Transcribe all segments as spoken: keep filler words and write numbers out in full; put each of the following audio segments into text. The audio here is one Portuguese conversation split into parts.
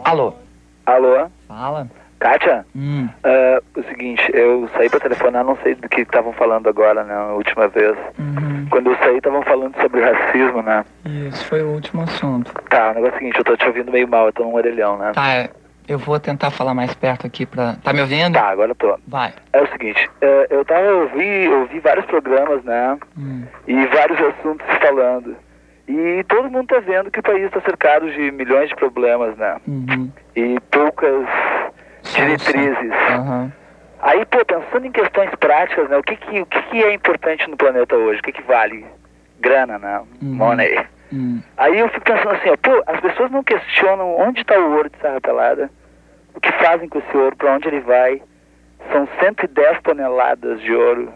Alô? Alô? Fala. Kátia? Hum. Uh, o seguinte, eu saí pra telefonar, não sei do que estavam falando agora, né, a última vez. Uhum. Quando eu saí, estavam falando sobre racismo, né? Isso, foi o último assunto. Tá, o negócio é o seguinte, eu tô te ouvindo meio mal, eu tô num orelhão, né? Tá, eu vou tentar falar mais perto aqui pra... Tá me ouvindo? Tá, agora eu tô. Vai. É o seguinte, uh, eu tava, eu ouvi, eu ouvi vários programas, né? Hum. E vários assuntos se falando. E todo mundo tá vendo que o país tá cercado de milhões de problemas, né? Uhum. E poucas diretrizes. Uhum. Aí, pô, pensando em questões práticas, né? O que que, o que que é importante no planeta hoje? O que que vale? Grana, né? Uhum. Money. Uhum. Aí eu fico pensando assim, ó, pô, as pessoas não questionam onde está o ouro de Serra Pelada, o que fazem com esse ouro, para onde ele vai. São cento e dez toneladas de ouro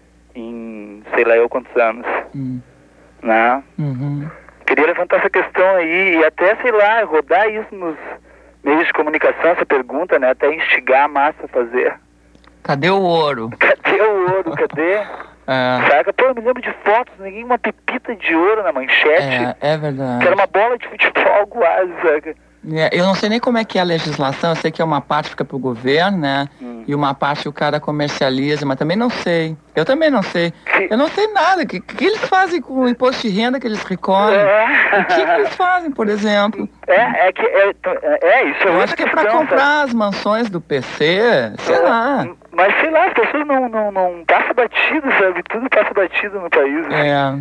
em, sei lá eu quantos anos. Uhum. Né? Uhum. Queria levantar essa questão aí e até, sei lá, rodar isso nos meios de comunicação, essa pergunta, né? Até instigar a massa a fazer. Cadê o ouro? Cadê o ouro? Cadê? É. Saca? Pô, eu me lembro de fotos, ninguém uma pepita de ouro na manchete. É, é verdade. Que era uma bola de futebol quase, saca? É, eu não sei nem como é que é a legislação, eu sei que é uma parte fica pro governo, né? Hum. E uma parte o cara comercializa, mas também não sei. Eu também não sei. Sim. Eu não sei nada. O que, que eles fazem com o imposto de renda que eles recolhem? É. O que, que eles fazem, por exemplo? É, é que é, é isso. Eu acho que é pra questão, comprar sabe? As mansões do P C, sei é, lá. Mas sei lá, as pessoas não, não, não passam batido, sabe? Tudo passa batido no país. É.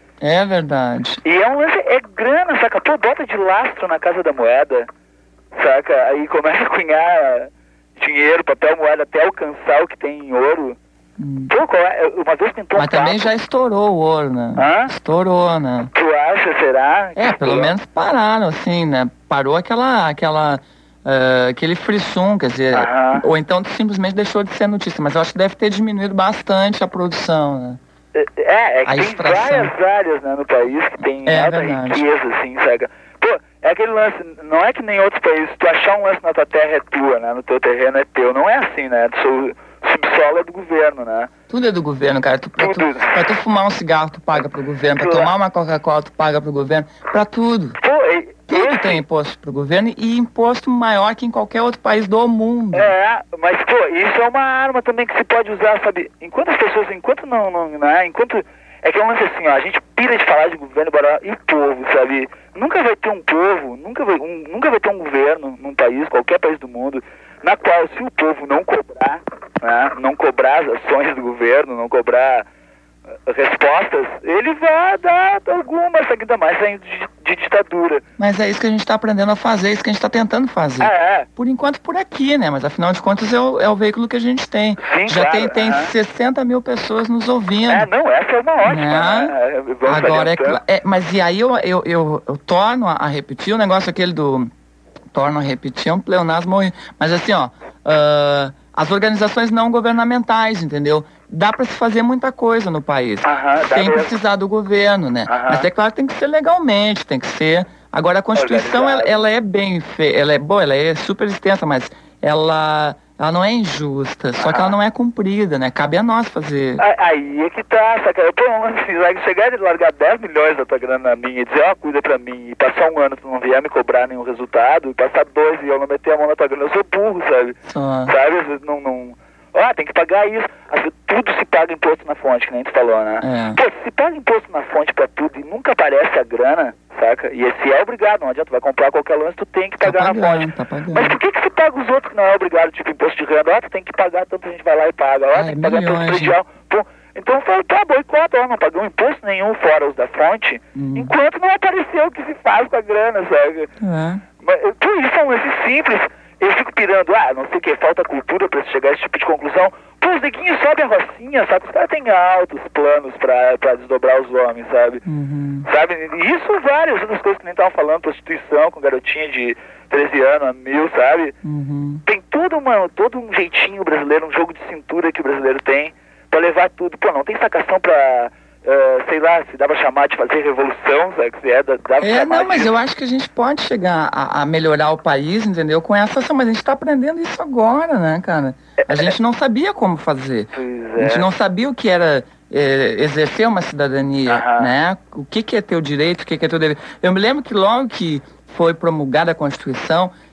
É verdade. E é um lance, é grana, saca? Pô, bota de lastro na Casa da Moeda, saca? Aí começa a cunhar dinheiro, papel, moeda, até alcançar o que tem em ouro. Hum. Pô, uma vez pintou Mas um também papo. Já estourou o ouro, né? Hã? Estourou, né? Tu acha, será? É, pelo menos pararam, assim, né? Parou aquela, aquela, uh, aquele frisson, quer dizer, uh-huh. Ou então simplesmente deixou de ser notícia, mas eu acho que deve ter diminuído bastante a produção, né? É, é que a tem extração. Várias áreas, né, no país que tem é, alta verdade. riqueza, assim, saca? Pô, é aquele lance, não é que nem outros países, tu achar um lance na tua terra é tua, né, no teu terreno é teu, não é assim, né, o subsolo é do governo, né? Tudo é do governo, cara, tu, pra, tudo. Tu, pra tu fumar um cigarro tu paga pro governo, pra tomar uma Coca-Cola tu paga pro governo, pra tudo. Pô, e, Tudo esse... tem imposto pro governo e imposto maior que em qualquer outro país do mundo. É, mas pô, isso é uma arma também que se pode usar, sabe? Enquanto as pessoas, enquanto não, não, né, enquanto... É que é um lance assim, ó, a gente pira de falar de governo e povo, sabe? Nunca vai ter um povo, nunca vai, um, nunca vai ter um governo num país, qualquer país do mundo, na qual se o povo não cobrar, né, não cobrar as ações do governo, não cobrar uh, respostas, ele vai dar algumas, ainda mais saindo de, de ditadura. Mas é isso que a gente está aprendendo a fazer, é isso que a gente está tentando fazer. Ah, é. Por enquanto por aqui, né? Mas afinal de contas é o, é o veículo que a gente tem. Sim, Já claro, tem, tem uh-huh. sessenta mil pessoas nos ouvindo. É, não, essa é uma ótima. Né? Né? Agora é, é, mas e aí eu, eu, eu, eu torno a, a repetir o negócio aquele do... Torno a repetir, é um pleonasmo. Mas assim, ó... Uh, as organizações não governamentais, entendeu? Dá para se fazer muita coisa no país, uh-huh, sem precisar do governo, né? Uh-huh. Mas é claro que tem que ser legalmente, tem que ser... Agora a Constituição, ela, ela é bem feita, ela é boa, ela é super extensa, mas ela, ela não é injusta, só uh-huh. que ela não é cumprida, né? Cabe a nós fazer. Aí é que tá, saca? Eu, pô, assim, chegar e largar dez milhões da tua grana na minha e dizer, ó, oh, cuida pra mim, e passar um ano tu não vier me cobrar nenhum resultado, e passar dois e eu não meter a mão na tua grana, eu sou burro, sabe? Só. Sabe? Às vezes não... não... Ah, tem que pagar isso. Tudo se paga imposto na fonte, que nem tu falou, né? É. Pô, se paga imposto na fonte pra tudo e nunca aparece a grana, saca? E esse é obrigado, não adianta, tu vai comprar qualquer lance, tu tem que pagar tá pagando, na fonte. Tá pagando. Mas por que que se paga os outros que não é obrigado, tipo imposto de renda? Ó, tu tem que pagar, tanto a gente vai lá e paga. Ó, ah, tem que é pagar imposto predial. Pô, então fala, tá, boicota, ó, não pagou imposto nenhum fora os da fonte, hum. enquanto não apareceu o que se faz com a grana, sabe? É. Mas, pô, isso é um lance simples. Eu fico pirando, ah, não sei o que, falta cultura pra chegar a esse tipo de conclusão. Pô, os neguinhos sobem a rocinha, sabe? Os caras têm altos planos pra, pra desdobrar os homens, sabe? Uhum. Sabe? E isso várias outras coisas que nem estavam falando, prostituição com garotinha de treze anos, a mil, sabe? Uhum. Tem todo, uma, todo um jeitinho brasileiro, um jogo de cintura que o brasileiro tem pra levar tudo. Pô, não tem sacação pra... Uh, sei lá, se dá pra chamar de fazer revolução, sabe? Se é, dá pra é, chamar não, mas de... eu acho que a gente pode chegar a, a melhorar o país, entendeu? Com essa ação, mas a gente tá aprendendo isso agora, né, cara? A gente não sabia como fazer. Pois A gente é. não sabia o que era é, exercer uma cidadania, Aham. né? O que, que é teu direito, o que, que é teu dever. Eu me lembro que logo que foi promulgada a Constituição,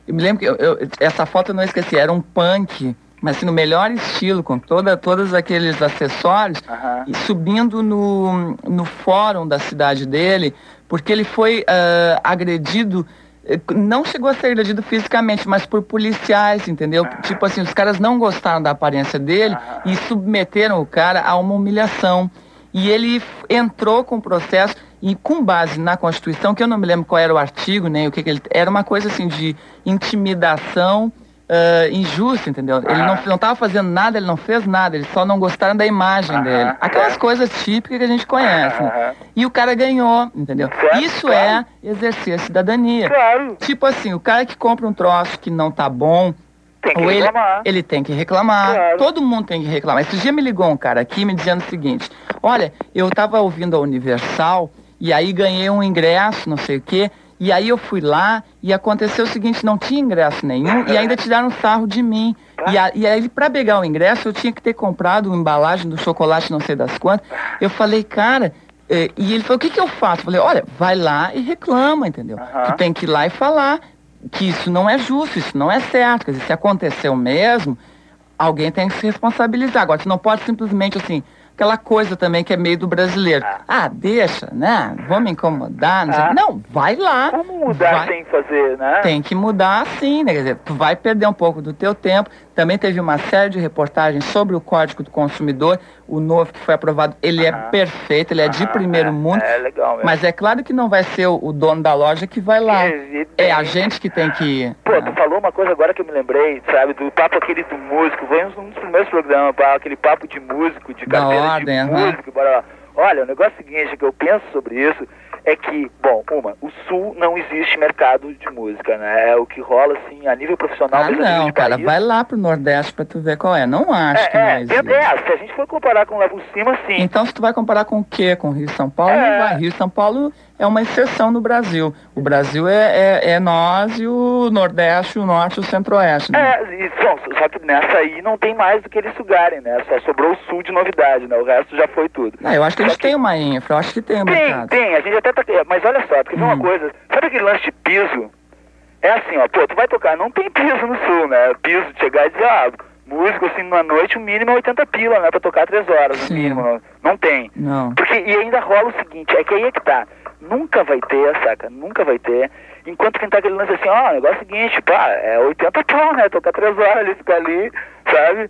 Eu me lembro que eu, eu, essa foto eu não esqueci, era um punk, mas assim, no melhor estilo, com toda, todos aqueles acessórios, Aham. e subindo no, no fórum da cidade dele, porque ele foi ah, agredido, eh, não chegou a ser agredido fisicamente, mas por policiais, entendeu? Tipo assim, os caras não gostaram da aparência dele e submeteram o cara a uma humilhação. E ele f- entrou com o processo, e com base na Constituição, que eu não me lembro qual era o artigo, nem o que, que ele... Era uma coisa assim de intimidação ah, injusta, entendeu? Ele não não estava fazendo nada, ele não fez nada, eles só não gostaram da imagem Aham, dele. Aquelas certo. coisas típicas que a gente conhece, né? Aham. E o cara ganhou, entendeu? Certo, Isso claro. é exercer a cidadania. Claro, Tipo assim, o cara que compra um troço que não tá bom, tem que ou ele, reclamar. ele tem que reclamar. Claro. Todo mundo tem que reclamar. Esse dia me ligou um cara aqui me dizendo o seguinte: olha, eu tava ouvindo a Universal e aí ganhei um ingresso, não sei o quê. E aí eu fui lá e aconteceu o seguinte: não tinha ingresso nenhum e ainda tiraram sarro de mim. E, a, e aí, pra pegar o ingresso, eu tinha que ter comprado uma embalagem do chocolate, não sei das quantas. Eu falei, cara. eh, E ele falou, o que que eu faço? Eu falei, olha, vai lá e reclama, entendeu? Aham. Tu tem que ir lá e falar que isso não é justo, isso não é certo. Quer dizer, se aconteceu mesmo, alguém tem que se responsabilizar. Agora, tu não pode simplesmente, assim, aquela coisa também que é meio do brasileiro. Ah, deixa, né? Vou me incomodar. Não, sei. Ah. Não, vai lá. Como mudar vai. sem fazer, né? Tem que mudar sim, né? Quer dizer, tu vai perder um pouco do teu tempo. Também teve uma série de reportagens sobre o Código do Consumidor, o novo que foi aprovado. Ele é Aham. perfeito, ele é de Aham, primeiro é, mundo. É legal mesmo. Mas é claro que não vai ser o, o dono da loja que vai lá. Evidente. É a gente que tem que... Pô, né? tu falou uma coisa agora que eu me lembrei, sabe, do papo aquele do músico, foi um dos primeiros programas, pá, aquele papo de músico, de Da carteira ordem, de aham. músico, bora lá. Olha, o negócio seguinte que eu penso sobre isso é que, bom, uma, o Sul não existe mercado de música, né? É o que rola, assim, a nível profissional. Ah, mesmo a nível não, de cara, país. vai lá pro Nordeste pra tu ver qual é. Não acho que É, não é, existe. é, se a gente for comparar com lá por cima, sim. Então, se tu vai comparar com o quê? Com Rio e São Paulo? É. Não vai. Rio e São Paulo é uma exceção no Brasil. O Brasil é, é, é nós e o Nordeste, o Norte e o Centro-Oeste, né? É, e, bom, só que nessa aí não tem mais do que eles sugarem, né? Só sobrou o Sul de novidade, né? O resto já foi tudo. Ah, eu acho que Só eles têm uma infra, eu acho que tem um Tem, mercado. tem, a gente até tá... Mas olha só, porque vê uma Hum. coisa, sabe aquele lance de piso? É assim, ó, pô, tu vai tocar, não tem piso no Sul, né? Piso, de chegar e dizer, ah, músico assim, numa noite, o mínimo é oitenta pila, né? Pra tocar três horas, no Sim. mínimo, não, não tem. Não. Porque, e ainda rola o seguinte, é que aí é que tá, nunca vai ter, saca, nunca vai ter, enquanto quem tá aquele lance assim, ó, o negócio é o seguinte, pá, é oitenta pau, né? Tocar três horas ali, ficar ali, sabe?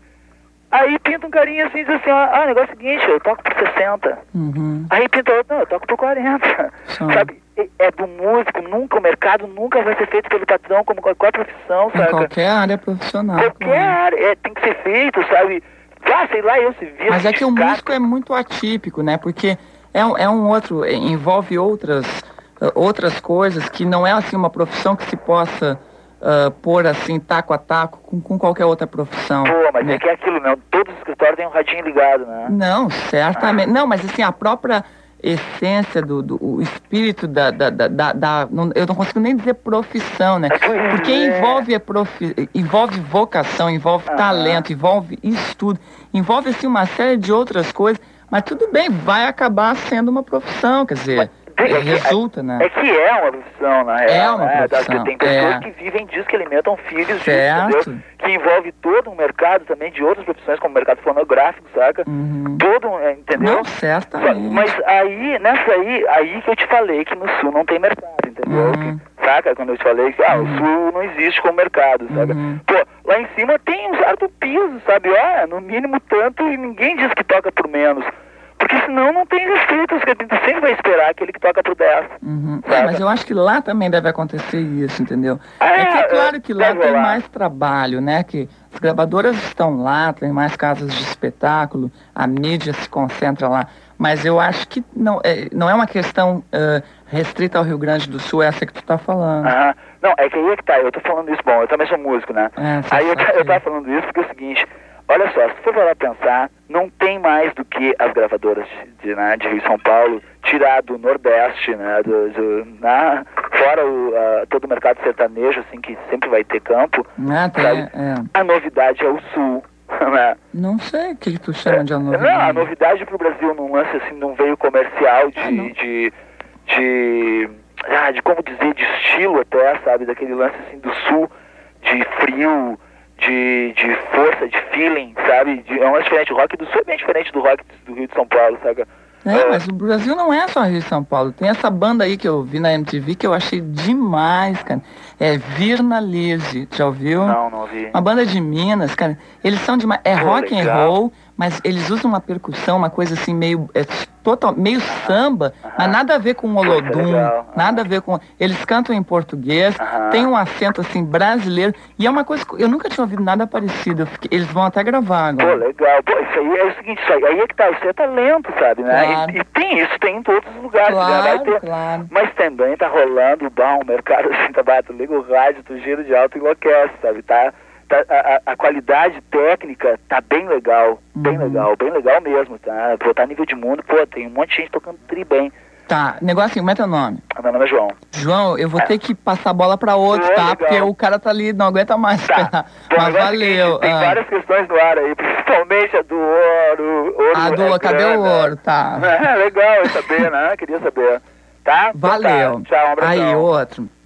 Aí pinta um carinha assim e diz assim, ó, ah, o negócio é o seguinte, eu toco por sessenta. Uhum. Aí pinta outro, não, eu toco por quarenta. Sim. Sabe? É- É do músico, nunca, o mercado nunca vai ser feito pelo patrão, como qualquer profissão, Em sabe? qualquer área profissional. Qualquer claro. área, é, tem que ser feito, sabe? Ah, sei lá, eu se vi. Mas é que o músico é muito atípico, né? Porque é um, é um outro, é- envolve outras, uh, outras coisas que não é assim uma profissão que se possa uh, pôr assim taco a taco com, com qualquer outra profissão. Pô, mas né? é que é aquilo, né? Todos os escritórios têm um radinho ligado, né? Não, certamente. Não, mas assim, a própria essência do, do o espírito da, da, da, da- da- não- eu não consigo nem dizer profissão, né? Pois Porque é. envolve a profi, envolve vocação, envolve Aham. talento, envolve estudo, envolve assim uma série de outras coisas, mas tudo bem, vai acabar sendo uma profissão, quer dizer, Tem- é, é que- resulta, né? É que é uma profissão, na real. É uma né? profissão, Tem pessoas é. que vivem disso, que alimentam filhos disso, Certo. entendeu? Que envolve todo um mercado também de outras profissões, como o mercado fonográfico, saca? Uhum. Todo, um, é, entendeu? Não, certamente. Mas aí, nessa aí, aí que eu te falei que no Sul não tem mercado, entendeu? Uhum. Que- saca? Quando eu te falei que ah, o Sul não existe como mercado, saca? Uhum. Pô, lá em cima tem um certo piso, sabe? Ó, no mínimo tanto e ninguém diz que toca por menos. Porque senão não tem respeito, tu sempre vai esperar aquele que toca por dez. Uhum. É, sabe? mas eu acho que lá também deve acontecer isso, entendeu? É, É que é claro que lá deve tem rolar. mais trabalho, né? Que as gravadoras estão lá, tem mais casas de espetáculo, a mídia se concentra lá. Mas eu acho que não é, não é uma questão ah, restrita ao Rio Grande do Sul, essa que tu tá falando. Aham. Não, é que aí é que tá, eu tô falando isso, bom, eu também sou músico, né? É, você aí eu, sabe. eu tava falando isso porque é o seguinte, olha só, se for para pensar, não tem mais do que as gravadoras de, de, né, de Rio e São Paulo, tirar do Nordeste, né, do, do, né, fora o, uh, todo o mercado sertanejo, assim, que sempre vai ter campo, Né, tem- sabe? é. A novidade é o Sul, né? Não sei o que, que tu chama de novidade. Não, a novidade pro Brasil num lance assim, num veio comercial de, Ah, não. de, de, ah, de como dizer, de estilo até, sabe, daquele lance assim do Sul, de frio, de, de força, de feeling, sabe? De, é um lance diferente. O rock do Sul é bem diferente do rock do Rio de São Paulo, sabe? É, é, mas o Brasil não é só Rio e São Paulo. Tem essa banda aí que eu vi na M T V que eu achei demais, cara. É Virnalise, já ouviu? Não, não ouvi. Uma banda de Minas, cara. Eles são de uma... É Pô, rock legal. and roll, mas eles usam uma percussão, uma coisa assim meio... É, total, meio Aham. samba, Aham. mas nada a ver com Olodum, legal. nada a ver com... Eles cantam em português, Aham. tem um acento assim brasileiro, e é uma coisa que eu nunca tinha ouvido nada parecido. Eu fiquei- Eles vão até gravar Pô, agora. legal. Pô, isso aí é o seguinte, isso aí, aí é que tá, isso aí é talento, sabe, né? Claro. E, e tem isso, tem em todos os lugares, né? Vai Claro, ter. claro. Mas também tá rolando bom, o mercado assim, tá barato, liga o rádio, tu gira de alto e enlouquece, sabe? Tá, tá, a, a- a qualidade técnica tá bem legal, bem Uhum. legal, bem legal mesmo, tá? Pô, tá a nível de mundo, pô, tem um monte de gente tocando tri bem. Tá, negócio assim, como é teu nome? Meu nome é João. João, eu vou É. ter que passar a bola pra outro, Pô, tá? legal. Porque o cara tá ali, não aguenta mais Tá. esperar. Bom, o Mas negócio é o seguinte, valeu. tem ah. várias questões no ar aí, principalmente a do ouro. ouro Ah, é do, cadê grana. o ouro? Tá. É, legal eu saber, né? Queria saber. Tá? Então tá. Valeu. Tchau, um abração. Aí, outro.